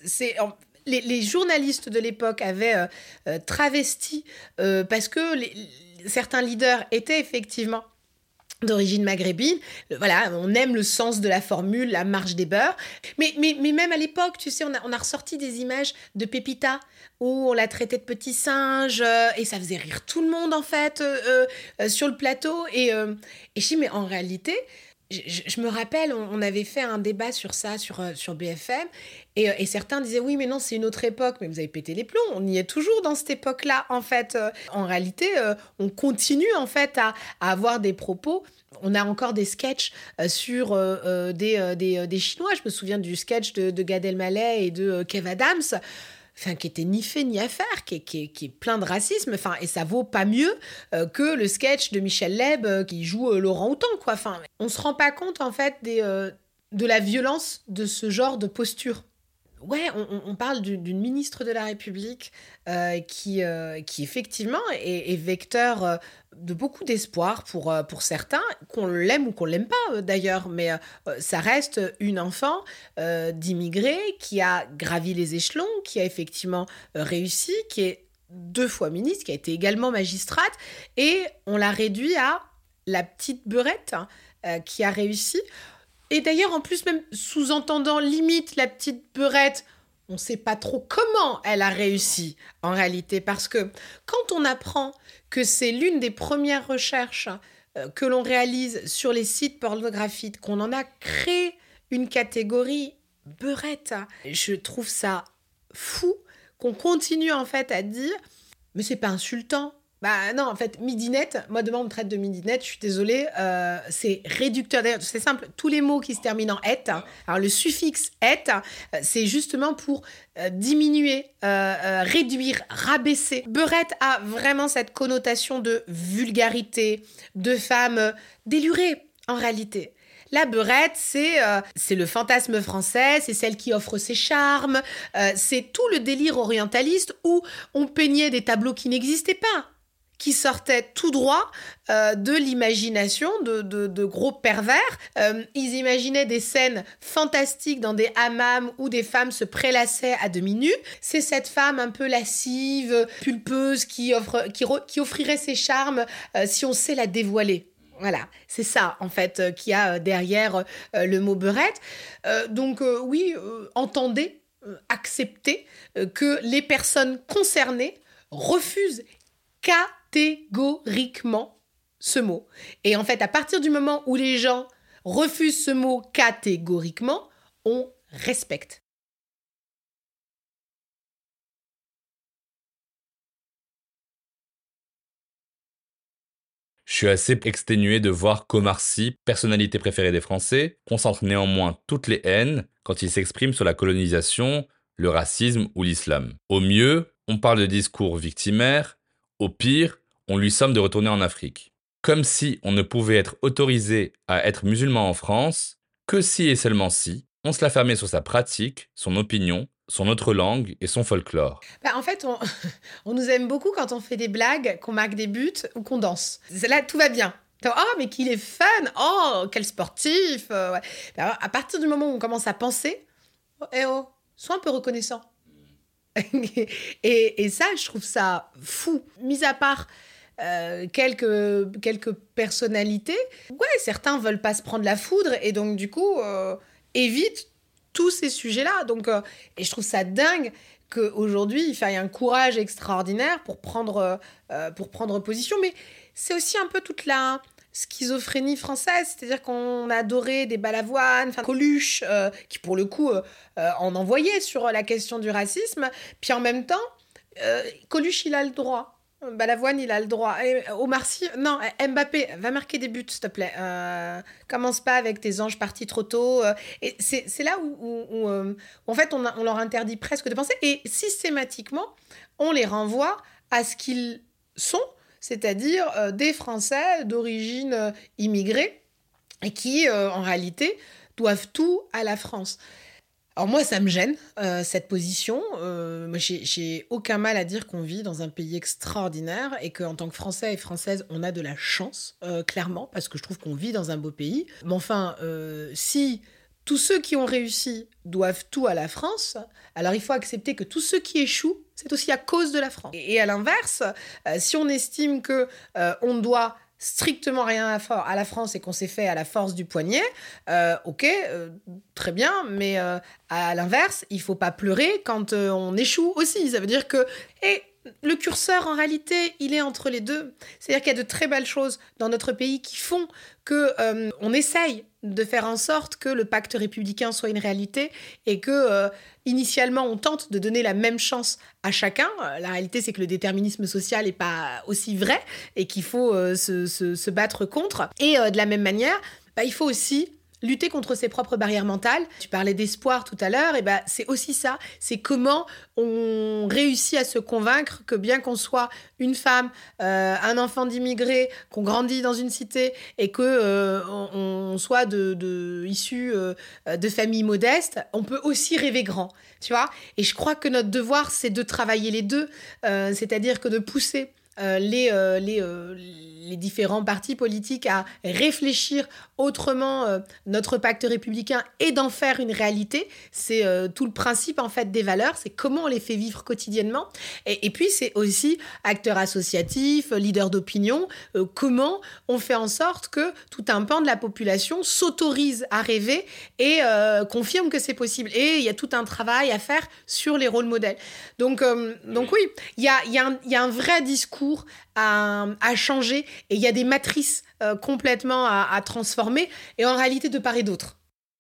les journalistes de l'époque avaient travesti parce que certains leaders étaient effectivement d'origine maghrébine. Voilà, on aime le sens de la formule, la marche des Beurs. Mais même à l'époque, tu sais, on a ressorti des images de Pépita où on la traitait de petit singe et ça faisait rire tout le monde, en fait, sur le plateau. Et je dis, mais en réalité, je me rappelle, on avait fait un débat sur ça, sur BFM, et certains disaient, oui, mais non, c'est une autre époque. Mais vous avez pété les plombs, on y est toujours dans cette époque-là, en fait. En réalité, on continue, en fait, à avoir des propos. On a encore des sketchs sur des Chinois. Je me souviens du sketch de Gad Elmaleh et de Kev Adams, enfin, qui était ni fait ni à faire, qui est plein de racisme, enfin, et ça vaut pas mieux que le sketch de Michel Leb qui joue Laurent Houtan, quoi. Enfin, on se rend pas compte, en fait, de la violence de ce genre de posture. Ouais, on parle d'une ministre de la République qui effectivement est vecteur de beaucoup d'espoir pour certains, qu'on l'aime ou qu'on l'aime pas d'ailleurs, mais ça reste une enfant d'immigrés qui a gravi les échelons, qui a effectivement réussi, qui est 2 fois ministre, qui a été également magistrate, et on l'a réduit à la petite beurette qui a réussi. Et d'ailleurs, en plus, même sous-entendant limite la petite beurette, on ne sait pas trop comment elle a réussi en réalité. Parce que quand on apprend que c'est l'une des premières recherches que l'on réalise sur les sites pornographiques, qu'on en a créé une catégorie beurette, je trouve ça fou qu'on continue en fait à dire « mais c'est pas insultant ». Bah non, en fait, midinette, moi demain on me traite de midinette, je suis désolée, c'est réducteur. D'ailleurs, c'est simple, tous les mots qui se terminent en « et », alors le suffixe « et », c'est justement pour diminuer, réduire, rabaisser. Beurette a vraiment cette connotation de vulgarité, de femme délurée, en réalité. La beurette, c'est le fantasme français, c'est celle qui offre ses charmes, c'est tout le délire orientaliste où on peignait des tableaux qui n'existaient pas, qui sortaient tout droit de l'imagination de gros pervers. Ils imaginaient des scènes fantastiques dans des hammams où des femmes se prélassaient à demi nues. C'est cette femme un peu lascive, pulpeuse, qui offrirait ses charmes si on sait la dévoiler. Voilà, c'est ça, en fait, qu'il y a derrière le mot beurette. Donc, oui, entendez, acceptez que les personnes concernées refusent catégoriquement ce mot. Et en fait, à partir du moment où les gens refusent ce mot catégoriquement, on respecte. Je suis assez exténué de voir qu'Omar Sy, personnalité préférée des Français, concentre néanmoins toutes les haines quand il s'exprime sur la colonisation, le racisme ou l'islam. Au mieux, on parle de discours victimaires, au pire, on lui somme de retourner en Afrique. Comme si on ne pouvait être autorisé à être musulman en France que si et seulement si on se la fermait sur sa pratique, son opinion, son autre langue et son folklore. Bah, en fait, on nous aime beaucoup quand on fait des blagues, qu'on marque des buts ou qu'on danse. Là, tout va bien. Oh, mais qu'il est fun! Oh, quel sportif! Ouais. Alors, à partir du moment où on commence à penser, sois un peu reconnaissant. et ça, je trouve ça fou. Mis à part quelques personnalités, ouais, certains veulent pas se prendre la foudre et donc du coup évitent tous ces sujets-là. Donc, et je trouve ça dingue qu'aujourd'hui, il faille un courage extraordinaire pour prendre position. Mais c'est aussi un peu toute la schizophrénie française, c'est-à-dire qu'on a adoré des Balavoine, Coluche, qui pour le coup en envoyait sur la question du racisme, puis en même temps, Coluche, il a le droit. Balavoine, il a le droit. Omar Sy, non, Mbappé, va marquer des buts, s'il te plaît. Commence pas avec tes anges partis trop tôt. Et c'est là où en fait, on leur interdit presque de penser. Et systématiquement, on les renvoie à ce qu'ils sont, c'est-à-dire des Français d'origine immigrée et qui, en réalité, doivent tout à la France. Alors moi, ça me gêne, cette position. Moi, j'ai aucun mal à dire qu'on vit dans un pays extraordinaire et qu'en tant que Français et Françaises, on a de la chance, clairement, parce que je trouve qu'on vit dans un beau pays. Mais enfin, si tous ceux qui ont réussi doivent tout à la France, alors il faut accepter que tous ceux qui échouent, c'est aussi à cause de la France. Et à l'inverse, si on estime que on doit strictement rien à la France et qu'on s'est fait à la force du poignet, ok, très bien, mais à l'inverse, il faut pas pleurer quand on échoue aussi. Ça veut dire que... Et le curseur, en réalité, il est entre les deux. C'est-à-dire qu'il y a de très belles choses dans notre pays qui font que on essaye de faire en sorte que le pacte républicain soit une réalité et que, initialement, on tente de donner la même chance à chacun. La réalité, c'est que le déterminisme social n'est pas aussi vrai et qu'il faut se battre contre. Et de la même manière, il faut aussi lutter contre ses propres barrières mentales. Tu parlais d'espoir tout à l'heure, et c'est aussi ça. C'est comment on réussit à se convaincre que bien qu'on soit une femme, un enfant d'immigré, qu'on grandit dans une cité et que on soit issu de familles modestes, on peut aussi rêver grand, tu vois. Et je crois que notre devoir, c'est de travailler les deux, c'est-à-dire que de pousser les différents partis politiques à réfléchir autrement notre pacte républicain et d'en faire une réalité. C'est tout le principe en fait des valeurs, c'est comment on les fait vivre quotidiennement. Et puis c'est aussi acteurs associatifs, leaders d'opinion, comment on fait en sorte que tout un pan de la population s'autorise à rêver et confirme que c'est possible. Et il y a tout un travail à faire sur les rôles modèles. Donc oui, il y a un vrai discours à changer et il y a des matrices complètement à transformer et en réalité de part et d'autre.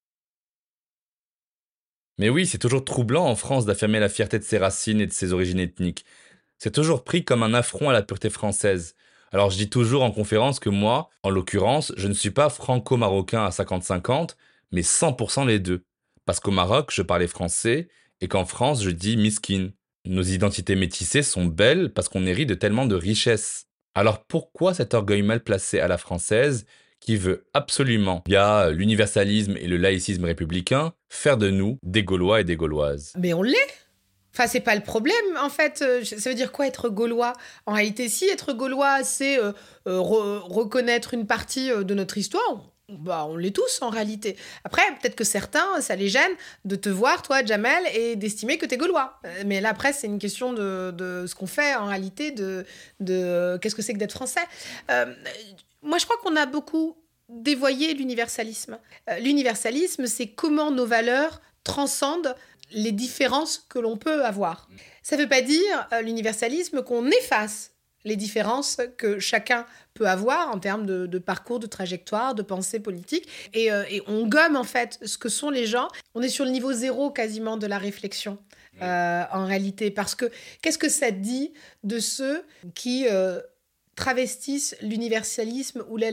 Mais oui, c'est toujours troublant en France d'affirmer la fierté de ses racines et de ses origines ethniques. C'est toujours pris comme un affront à la pureté française. Alors je dis toujours en conférence que moi, en l'occurrence, je ne suis pas franco-marocain à 50-50, mais 100% les deux. Parce qu'au Maroc, je parlais français et qu'en France, je dis miskin. Nos identités métissées sont belles parce qu'on hérite de tellement de richesses. Alors pourquoi cet orgueil mal placé à la française qui veut absolument, via l'universalisme et le laïcisme républicain, faire de nous des Gaulois et des Gauloises? Mais on l'est. Enfin, c'est pas le problème, en fait. Ça veut dire quoi, être gaulois ? En réalité, si être gaulois, c'est reconnaître une partie de notre histoire, on l'est tous, en réalité. Après, peut-être que certains, ça les gêne de te voir, toi, Jamel, et d'estimer que t'es gaulois. Mais là, après, c'est une question de ce qu'on fait, en réalité, de qu'est-ce que c'est que d'être français. Moi, je crois qu'on a beaucoup dévoyé l'universalisme. L'universalisme, c'est comment nos valeurs transcendent les différences que l'on peut avoir. Ça ne veut pas dire, l'universalisme, qu'on efface les différences que chacun peut avoir en termes de parcours, de trajectoire, de pensée politique. Et on gomme, en fait, ce que sont les gens. On est sur le niveau zéro, quasiment, de la réflexion, en réalité. Parce que, qu'est-ce que ça dit de ceux qui travestissent l'universalisme ou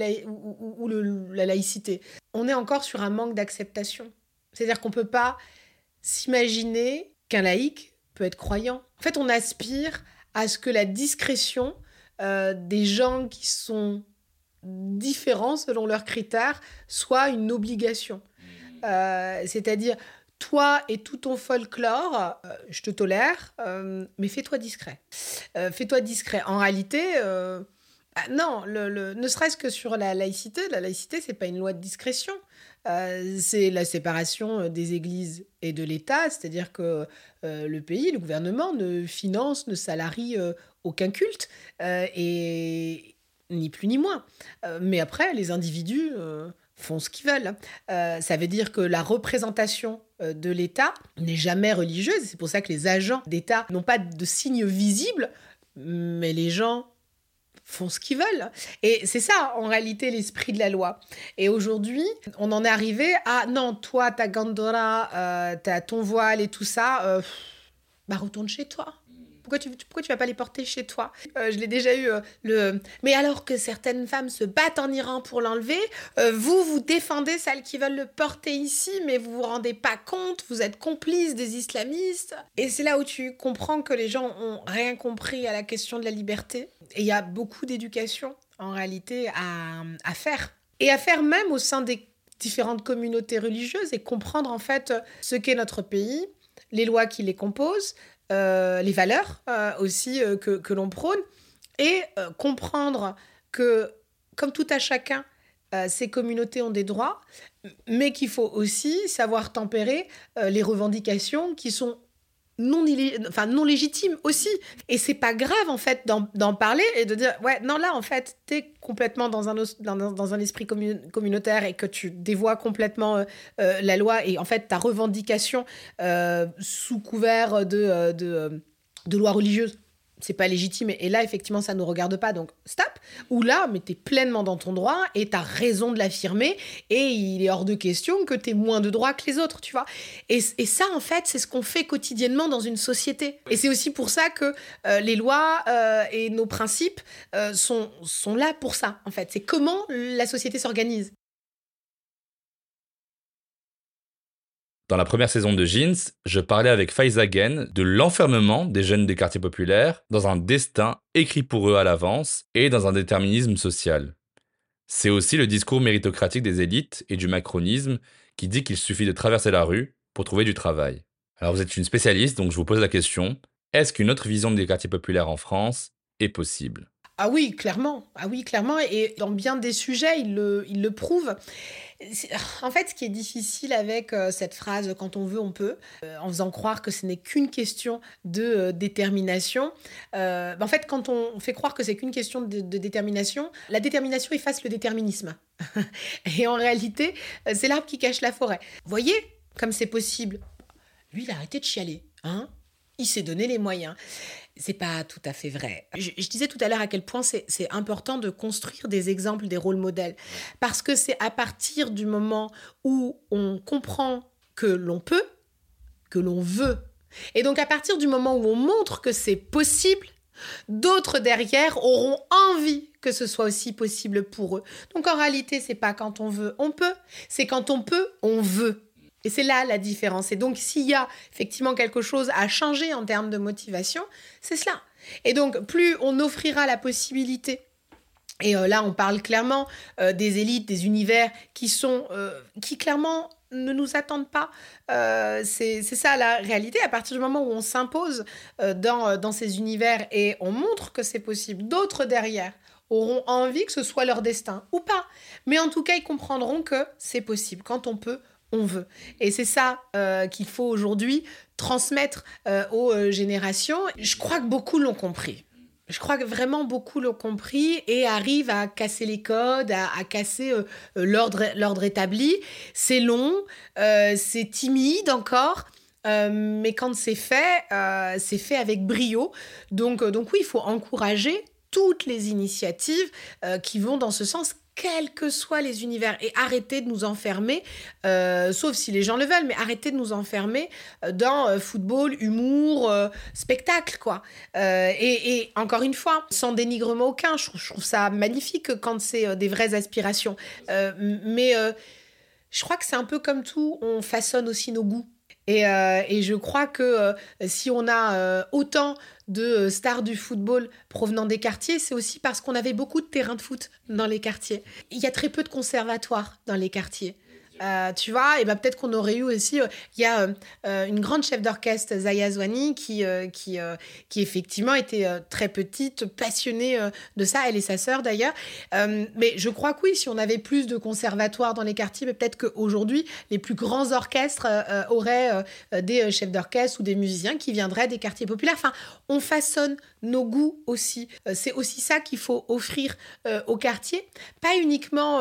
la laïcité ? On est encore sur un manque d'acceptation. C'est-à-dire qu'on ne peut pas s'imaginer qu'un laïc peut être croyant. En fait, on aspire à ce que la discrétion des gens qui sont différents selon leurs critères soit une obligation. C'est-à-dire, toi et tout ton folklore, je te tolère, mais fais-toi discret. Fais-toi discret. En réalité, non, ne serait-ce que sur la laïcité, c'est pas une loi de discrétion. C'est la séparation des églises et de l'État, c'est-à-dire que le pays, le gouvernement ne finance, ne salarie aucun culte, et ni plus ni moins. Mais après, les individus font ce qu'ils veulent. Ça veut dire que la représentation de l'État n'est jamais religieuse. C'est pour ça que les agents d'État n'ont pas de signes visibles, mais les gens font ce qu'ils veulent. Et c'est ça, en réalité, l'esprit de la loi. Et aujourd'hui, on en est arrivé à, non, toi, ta gandora, t'as ton voile et tout ça, retourne chez toi. Pourquoi tu vas pas les porter chez toi ? Je l'ai déjà eu, mais alors que certaines femmes se battent en Iran pour l'enlever, vous défendez celles qui veulent le porter ici, mais vous vous rendez pas compte, vous êtes complices des islamistes. Et c'est là où tu comprends que les gens ont rien compris à la question de la liberté. Et il y a beaucoup d'éducation, en réalité, à faire. Et à faire même au sein des différentes communautés religieuses et comprendre en fait ce qu'est notre pays, les lois qui les composent, les valeurs aussi que l'on prône, et comprendre que, comme tout à chacun, ces communautés ont des droits, mais qu'il faut aussi savoir tempérer les revendications qui sont non légitimes aussi. Et c'est pas grave, en fait, d'en parler et de dire, ouais, non, là, en fait, t'es complètement dans un esprit communautaire et que tu dévoies complètement la loi. Et en fait, ta revendication sous couvert de loi religieuse, c'est pas légitime. Et là, effectivement, ça nous regarde pas. Donc, stop. Ou là, mais t'es pleinement dans ton droit et t'as raison de l'affirmer. Et il est hors de question que t'aies moins de droits que les autres, tu vois. Et ça, en fait, c'est ce qu'on fait quotidiennement dans une société. Et c'est aussi pour ça que les lois et nos principes sont là pour ça, en fait. C'est comment la société s'organise. Dans la première saison de Jeans, je parlais avec Faiza Gen de l'enfermement des jeunes des quartiers populaires dans un destin écrit pour eux à l'avance et dans un déterminisme social. C'est aussi le discours méritocratique des élites et du macronisme qui dit qu'il suffit de traverser la rue pour trouver du travail. Alors vous êtes une spécialiste, donc je vous pose la question, est-ce qu'une autre vision des quartiers populaires en France est possible ? Ah oui, clairement. Et dans bien des sujets, il le prouve. En fait, ce qui est difficile avec cette phrase « quand on veut, on peut », en faisant croire que ce n'est qu'une question de détermination, en fait, quand on fait croire que c'est qu'une question de détermination, la détermination efface le déterminisme. Et en réalité, c'est l'arbre qui cache la forêt. Vous voyez comme c'est possible. Lui, il a arrêté de chialer, hein ? Il s'est donné les moyens. C'est pas tout à fait vrai. Je disais tout à l'heure à quel point c'est important de construire des exemples, des rôles modèles. Parce que c'est à partir du moment où on comprend que l'on peut, que l'on veut. Et donc à partir du moment où on montre que c'est possible, d'autres derrière auront envie que ce soit aussi possible pour eux. Donc en réalité, c'est pas quand on veut, on peut. C'est quand on peut, on veut. Et c'est là la différence. Et donc, s'il y a effectivement quelque chose à changer en termes de motivation, c'est cela. Et donc, plus on offrira la possibilité, et là, on parle clairement des élites, des univers qui clairement ne nous attendent pas. C'est ça la réalité. À partir du moment où on s'impose dans ces univers et on montre que c'est possible, d'autres derrière auront envie que ce soit leur destin ou pas. Mais en tout cas, ils comprendront que c'est possible. Quand on peut, on veut. Et c'est ça qu'il faut aujourd'hui transmettre aux générations. Je crois que beaucoup l'ont compris. Je crois que vraiment beaucoup l'ont compris et arrivent à casser les codes, à casser l'ordre établi. C'est long, c'est timide encore, mais quand c'est fait avec brio. Donc oui, il faut encourager toutes les initiatives qui vont dans ce sens, quels que soient les univers, et arrêter de nous enfermer, sauf si les gens le veulent, mais arrêter de nous enfermer dans football, humour, spectacle, quoi. Et encore une fois, sans dénigrement aucun, je trouve ça magnifique quand c'est des vraies aspirations. Mais je crois que c'est un peu comme tout, on façonne aussi nos goûts. Et je crois que si on a autant de stars du football provenant des quartiers, c'est aussi parce qu'on avait beaucoup de terrains de foot dans les quartiers. Il y a très peu de conservatoires dans les quartiers. Tu vois, et ben peut-être qu'on aurait eu aussi... Il y a une grande chef d'orchestre, Zaya Zouani, qui effectivement était très petite, passionnée de ça, elle et sa sœur d'ailleurs. Mais je crois que oui, si on avait plus de conservatoires dans les quartiers, mais peut-être qu'aujourd'hui, les plus grands orchestres auraient des chefs d'orchestre ou des musiciens qui viendraient des quartiers populaires. Enfin, on façonne nos goûts aussi. C'est aussi ça qu'il faut offrir aux quartiers. Pas uniquement...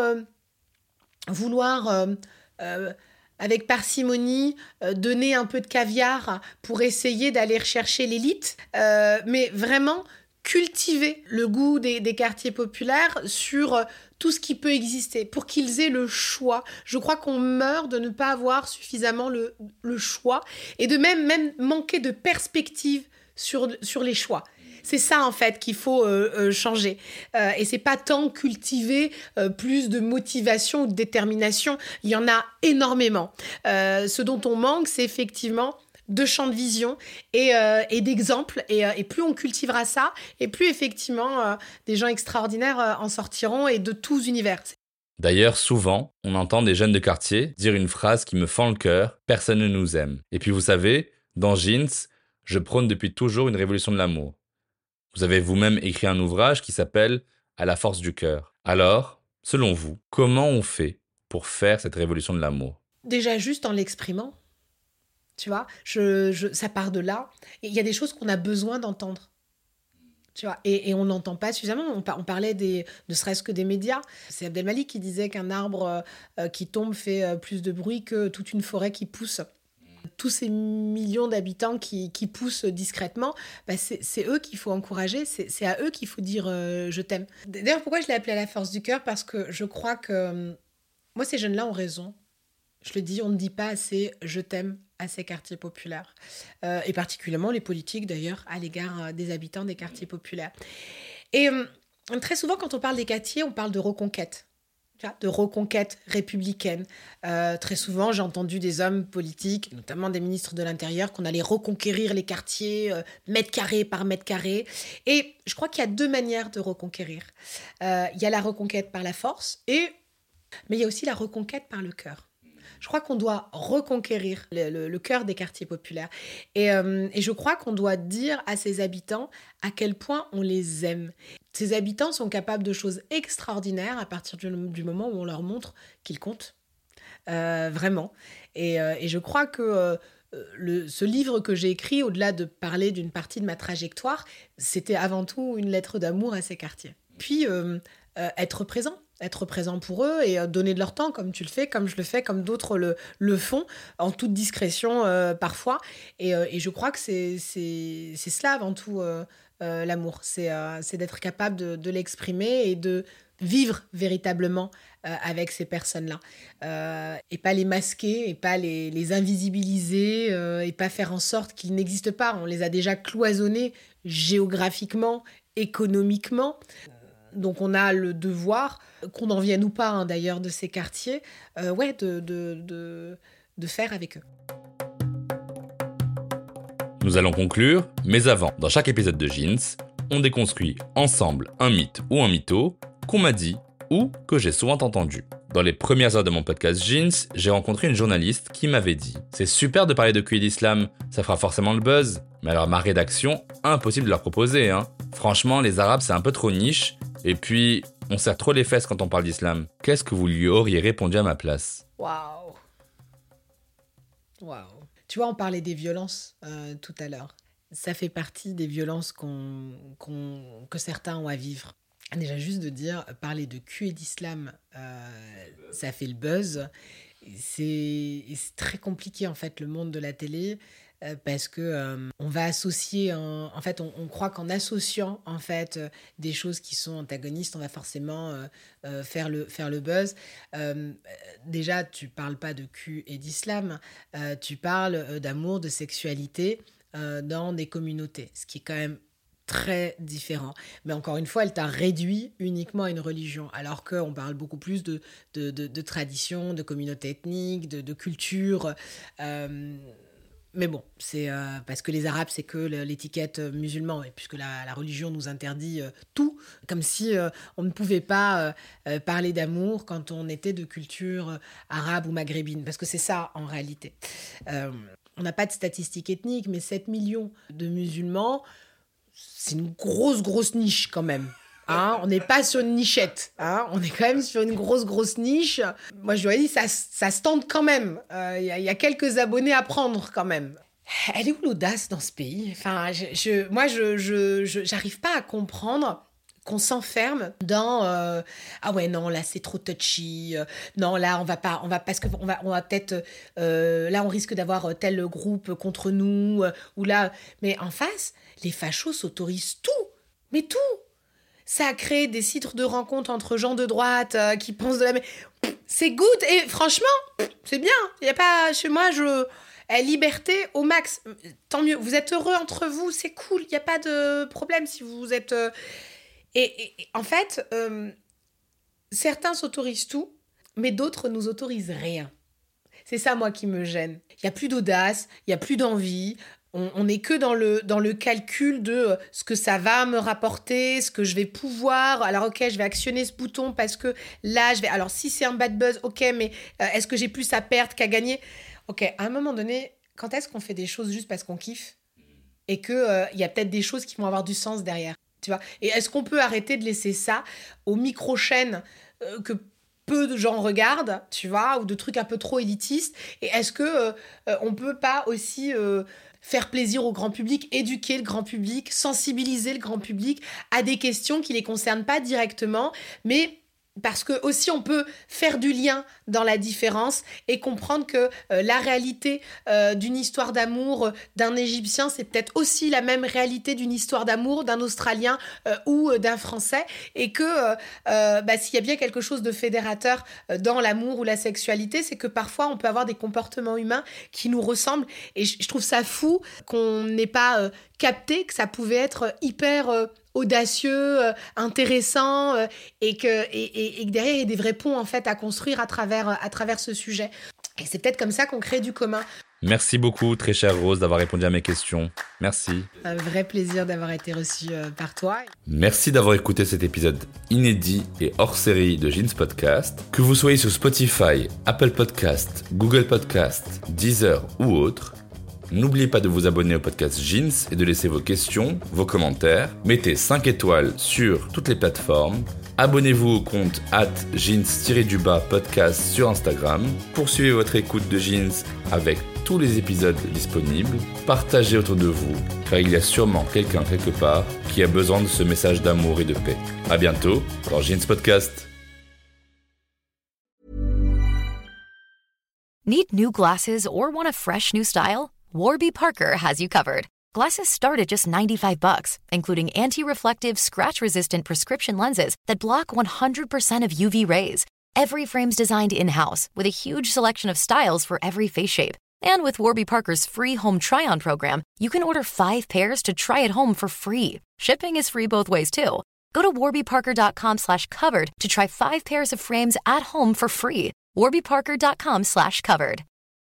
vouloir, avec parcimonie, donner un peu de caviar pour essayer d'aller rechercher l'élite, mais vraiment cultiver le goût des quartiers populaires sur tout ce qui peut exister, pour qu'ils aient le choix. Je crois qu'on meurt de ne pas avoir suffisamment le choix, et de même manquer de perspective sur les choix. C'est ça, en fait, qu'il faut changer. Et c'est pas tant cultiver plus de motivation ou de détermination. Il y en a énormément. Ce dont on manque, c'est effectivement de champs de vision et d'exemples. Et plus on cultivera ça, et plus effectivement des gens extraordinaires en sortiront, et de tous univers. D'ailleurs, souvent, on entend des jeunes de quartier dire une phrase qui me fend le cœur, « Personne ne nous aime ». Et puis vous savez, dans Jeans, je prône depuis toujours une révolution de l'amour. Vous avez vous-même écrit un ouvrage qui s'appelle « À la force du cœur ». Alors, selon vous, comment on fait pour faire cette révolution de l'amour ? Déjà juste en l'exprimant, tu vois, ça part de là. Et il y a des choses qu'on a besoin d'entendre. Tu vois, et on n'entend pas suffisamment. On parlait ne serait-ce que des médias. C'est Abdelmalik qui disait qu'un arbre qui tombe fait plus de bruit que toute une forêt qui pousse. Tous ces millions d'habitants qui poussent discrètement, c'est eux qu'il faut encourager, c'est à eux qu'il faut dire je t'aime. D'ailleurs, pourquoi je l'ai appelé à la force du cœur ? Parce que je crois que moi, ces jeunes-là ont raison. Je le dis, on ne dit pas assez « je t'aime » à ces quartiers populaires. Et particulièrement les politiques, d'ailleurs, à l'égard des habitants des quartiers populaires. Et très souvent, quand on parle des quartiers, on parle de reconquête. De reconquête républicaine. Très souvent, j'ai entendu des hommes politiques, notamment des ministres de l'Intérieur, qu'on allait reconquérir les quartiers, mètre carré par mètre carré. Et je crois qu'il y a deux manières de reconquérir. Il y a la reconquête par la force, mais il y a aussi la reconquête par le cœur. Je crois qu'on doit reconquérir le cœur des quartiers populaires. Et je crois qu'on doit dire à ces habitants à quel point on les aime. Ces habitants sont capables de choses extraordinaires à partir du moment où on leur montre qu'ils comptent. Vraiment. Et je crois que ce livre que j'ai écrit, au-delà de parler d'une partie de ma trajectoire, c'était avant tout une lettre d'amour à ces quartiers. Puis, être présent pour eux et donner de leur temps comme tu le fais, comme je le fais, comme d'autres le font, en toute discrétion parfois. Et je crois que c'est cela avant tout l'amour. C'est d'être capable de l'exprimer et de vivre véritablement avec ces personnes-là. Et pas les masquer, et pas les invisibiliser, et pas faire en sorte qu'ils n'existent pas. On les a déjà cloisonnés géographiquement, économiquement. Donc on a le devoir, qu'on en vienne ou pas d'ailleurs de ces quartiers, de faire avec eux. Nous allons conclure, mais avant, dans chaque épisode de Jeans, on déconstruit ensemble un mythe ou un mytho qu'on m'a dit ou que j'ai souvent entendu. Dans les premières heures de mon podcast Jeans, j'ai rencontré une journaliste qui m'avait dit « C'est super de parler de QI d'islam, ça fera forcément le buzz. Mais alors ma rédaction, impossible de leur proposer, hein. Franchement, les Arabes, c'est un peu trop niche. Et puis, on serre trop les fesses quand on parle d'islam. Qu'est-ce que vous lui auriez répondu à ma place ?» Waouh. Tu vois, on parlait des violences tout à l'heure. Ça fait partie des violences que certains ont à vivre. Déjà, juste de dire, parler de cul et d'islam, ça fait le buzz. C'est très compliqué, en fait, le monde de la télé, parce que on va associer, en fait, on croit qu'en associant, en fait, des choses qui sont antagonistes, on va forcément faire le buzz. Déjà, tu parles pas de cul et d'islam, tu parles d'amour, de sexualité dans des communautés, ce qui est quand même très différent. Mais encore une fois, elle t'a réduit uniquement à une religion, alors qu'on parle beaucoup plus de tradition, de communauté ethnique, de culture. Mais bon, c'est parce que les Arabes, c'est que l'étiquette musulman, et puisque la religion nous interdit tout, comme si on ne pouvait pas parler d'amour quand on était de culture arabe ou maghrébine, parce que c'est ça en réalité. On n'a pas de statistiques ethniques, mais 7 millions de musulmans, c'est une grosse niche quand même. Hein, on n'est pas sur une nichette, hein, on est quand même sur une grosse niche. Moi, je lui ai dit, ça se tente quand même. Il y a quelques abonnés à prendre quand même. Elle est où l'audace dans ce pays ? Enfin, moi, j'arrive pas à comprendre qu'on s'enferme dans ah ouais non là c'est trop touchy, non là on va parce que on va peut-être là on risque d'avoir tel groupe contre nous ou là, mais en face les fachos s'autorisent tout, mais tout. Ça a créé des sites de rencontres entre gens de droite qui pensent de la même. C'est good et franchement c'est bien. Il y a pas chez moi liberté au max. Tant mieux. Vous êtes heureux entre vous, c'est cool. Il y a pas de problème si vous êtes. Et en fait, certains s'autorisent tout, mais d'autres nous autorisent rien. C'est ça, moi, qui me gêne. Il n'y a plus d'audace, il n'y a plus d'envie. On n'est que dans le calcul de ce que ça va me rapporter, ce que je vais pouvoir. Alors, ok, je vais actionner ce bouton parce que là, alors, si c'est un bad buzz, ok, mais est-ce que j'ai plus à perdre qu'à gagner ? Ok, à un moment donné, quand est-ce qu'on fait des choses juste parce qu'on kiffe et qu'il y a peut-être des choses qui vont avoir du sens derrière, tu vois ? Et est-ce qu'on peut arrêter de laisser ça aux micro-chaînes que peu de gens regardent, tu vois, ou de trucs un peu trop élitistes ? Et est-ce que on peut pas aussi faire plaisir au grand public, éduquer le grand public, sensibiliser le grand public à des questions qui les concernent pas directement, mais parce que aussi on peut faire du lien dans la différence et comprendre que la réalité d'une histoire d'amour d'un Égyptien, c'est peut-être aussi la même réalité d'une histoire d'amour d'un Australien ou d'un Français, et que s'il y a bien quelque chose de fédérateur dans l'amour ou la sexualité, c'est que parfois on peut avoir des comportements humains qui nous ressemblent, et je trouve ça fou qu'on n'ait pas capté que ça pouvait être hyper audacieux, intéressant, et que derrière il y a des vrais ponts en fait à construire à travers ce sujet. Et c'est peut-être comme ça qu'on crée du commun. Merci beaucoup, très chère Rose, d'avoir répondu à mes questions. Merci. Un vrai plaisir d'avoir été reçu par toi. Merci d'avoir écouté cet épisode inédit et hors série de Jeans Podcast. Que vous soyez sur Spotify, Apple Podcast, Google Podcast, Deezer ou autre, n'oubliez pas de vous abonner au podcast Jeans et de laisser vos questions, vos commentaires. Mettez 5 étoiles sur toutes les plateformes. Abonnez-vous au compte @jeans-podcast sur Instagram. Poursuivez votre écoute de Jeans avec tous les épisodes disponibles. Partagez autour de vous, car il y a sûrement quelqu'un quelque part qui a besoin de ce message d'amour et de paix. À bientôt dans Jeans Podcast. Need new glasses or want a fresh new style? Warby Parker has you covered. Glasses start at just $95, including anti-reflective, scratch-resistant prescription lenses that block 100% of UV rays. Every frame's designed in-house with a huge selection of styles for every face shape. And with Warby Parker's free home try-on program, you can order 5 pairs to try at home for free. Shipping is free both ways, too. Go to warbyparker.com/covered to try 5 pairs of frames at home for free. warbyparker.com/covered.